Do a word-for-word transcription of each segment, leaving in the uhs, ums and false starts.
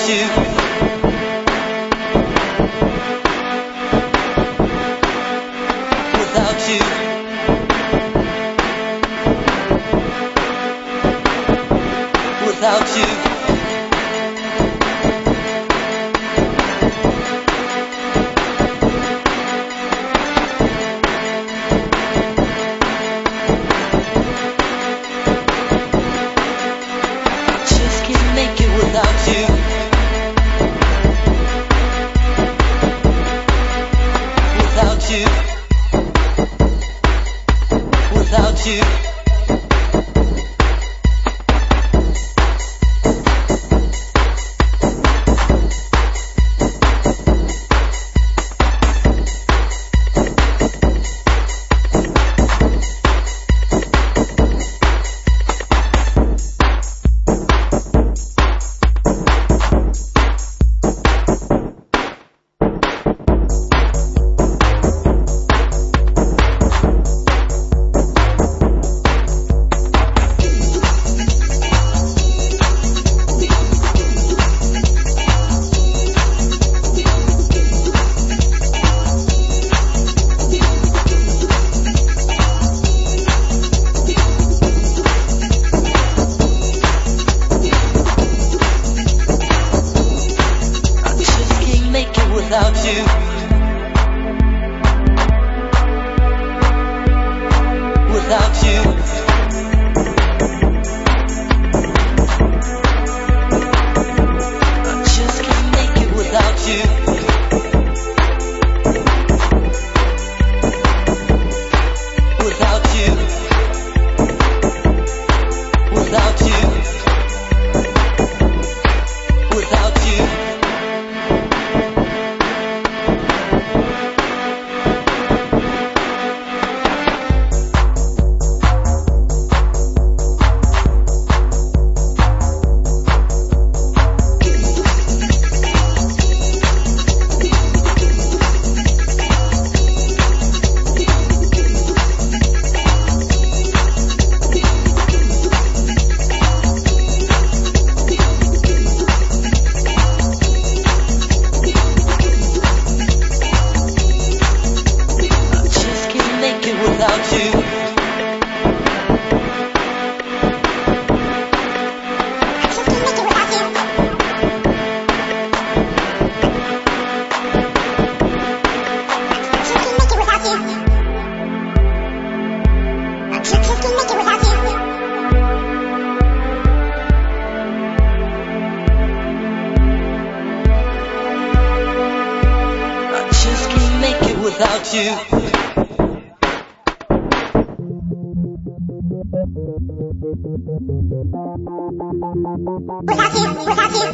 you. Without you. Without you. Without you, without you, without you. Without you, without you, I just can't make it without you. Without you, without you, without you. Without you, I just can't make it without you. Without you, without you.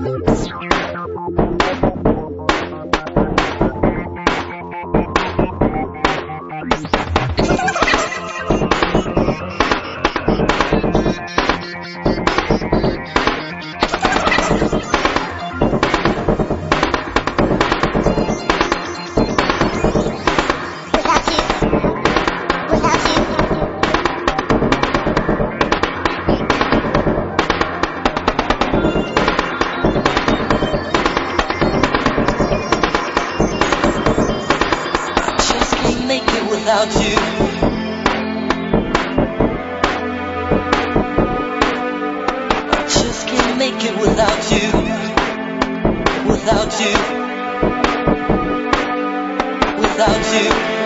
Without you, I just can't make it without you. Without you, without you.